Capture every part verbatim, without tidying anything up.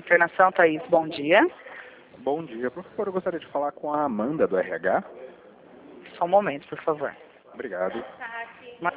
Internação, Thaís, bom dia. Bom dia. Por favor, eu gostaria de falar com a Amanda do R H. Só um momento, por favor. Obrigado. Ma-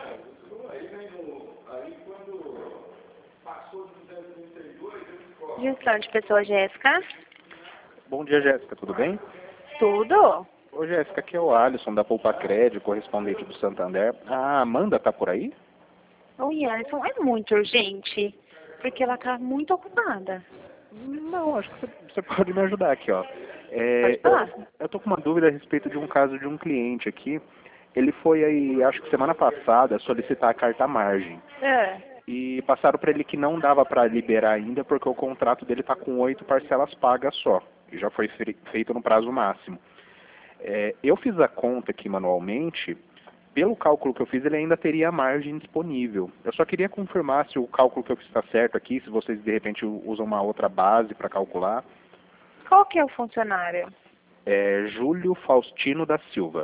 Gestão de pessoa, Jéssica. Bom dia, Jéssica. Tudo bem? Tudo? Ô, Jéssica, aqui é o Alisson da Poupa Crédito, correspondente do Santander. A Amanda tá por aí? Oi, Alisson, é muito urgente, porque ela tá muito ocupada. Não, acho que você, você pode me ajudar aqui, ó. É, Pode falar. eu, eu tô com uma dúvida a respeito de um caso de um cliente aqui. Ele foi aí, acho que semana passada, solicitar a carta margem. É. E passaram para ele que não dava para liberar ainda porque o contrato dele está com oito parcelas pagas só. E já foi feito no prazo máximo. É, eu fiz a conta aqui manualmente. Pelo cálculo que eu fiz, ele ainda teria a margem disponível. Eu só queria confirmar se o cálculo que eu fiz está certo aqui, se vocês de repente usam uma outra base para calcular. Qual que é o funcionário? É Júlio Faustino da Silva.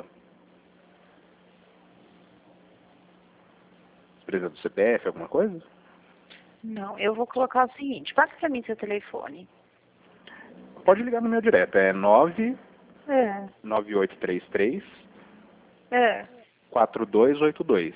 Precisa do C P F, alguma coisa? Não, eu vou colocar o seguinte, passa pra mim seu telefone. Pode ligar no meu direto, é nove É. nove oito três três É. quatro dois oito dois.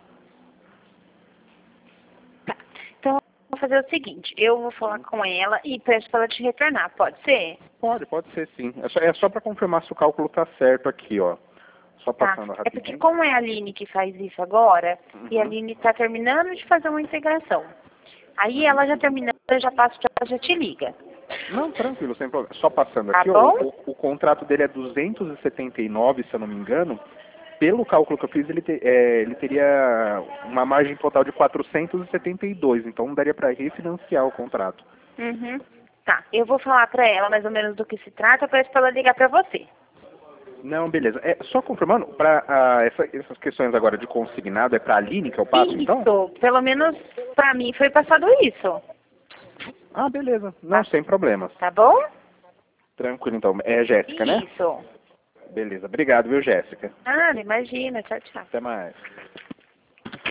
Tá. Então, eu vou fazer o seguinte, eu vou falar com ela e peço pra ela te retornar, pode ser? Pode, pode ser sim. É só, é só para confirmar se o cálculo está certo aqui, ó. Só Tá. passando É rapidinho. porque como é a Aline que faz isso agora, Uhum. e a Aline tá terminando de fazer uma integração. Aí ela já terminando, eu já passo pra ela, já te liga. Não, tranquilo, sem problema. Só passando Tá aqui, ó, bom? o, o contrato dele é duzentos e setenta e nove, se eu não me engano. Pelo cálculo que eu fiz, ele, te- é, ele teria uma margem total de quatrocentos e setenta e dois, então daria para refinanciar o contrato. Uhum. Tá, eu vou falar pra ela mais ou menos do que se trata, peço pra ela ligar pra você. Não, beleza. É, só confirmando, para essa, essas questões agora de consignado, é para a Aline que eu passo, então? Isso, pelo menos pra mim foi passado isso, Ah, beleza. Não, sem problemas. tá bom? Tranquilo, então. É Jéssica, né? Isso. Beleza. Obrigado, viu, Jéssica? Ah, imagina, tchau, tchau. Até mais.